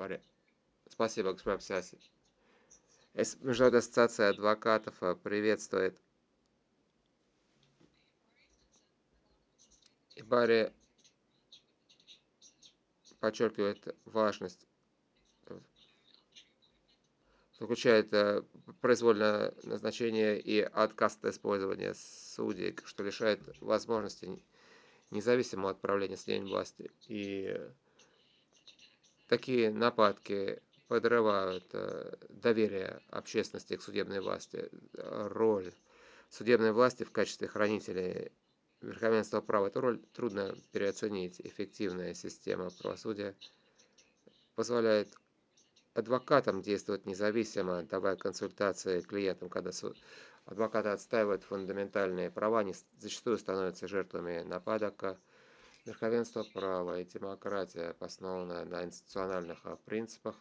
Спасибо, господин Псяси. Международная ассоциация адвокатов приветствует и Барри подчеркивает важность, включает произвольное назначение и отказ от использования судей, что лишает возможности независимого отправления с власти. И такие нападки подрывают доверие общественности к судебной власти, роль судебной власти в качестве хранителей верховенства права. Эту роль трудно переоценить. Эффективная система правосудия позволяет адвокатам действовать независимо, давая консультации клиентам, когда адвокаты отстаивают фундаментальные права, они зачастую становятся жертвами нападок. Верховенство права и демократия, основанная на институциональных принципах,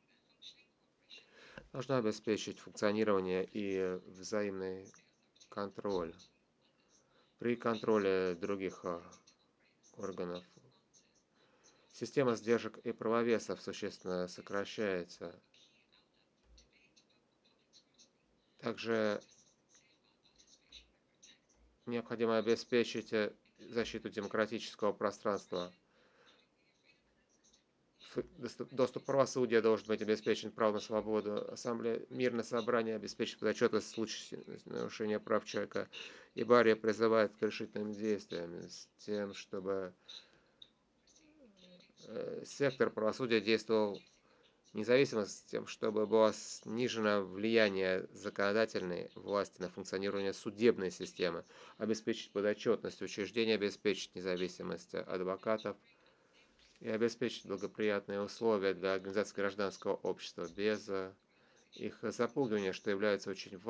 должна обеспечить функционирование и взаимный контроль. При контроле других органов система сдержек и правовесов существенно сокращается. Также необходимо обеспечить защиту демократического пространства. Доступ правосудия должен быть обеспечен правом на свободу. Ассамблея мирное собрание обеспечит подотчетность в случае нарушения прав человека. И Барри призывает к решительным действиям с тем, чтобы сектор правосудия действовал независимо, с тем, чтобы было снижено влияние законодательной власти на функционирование судебной системы, обеспечить подотчетность учреждений, обеспечить независимость адвокатов и обеспечить благоприятные условия для организации гражданского общества без их запугивания, что является очень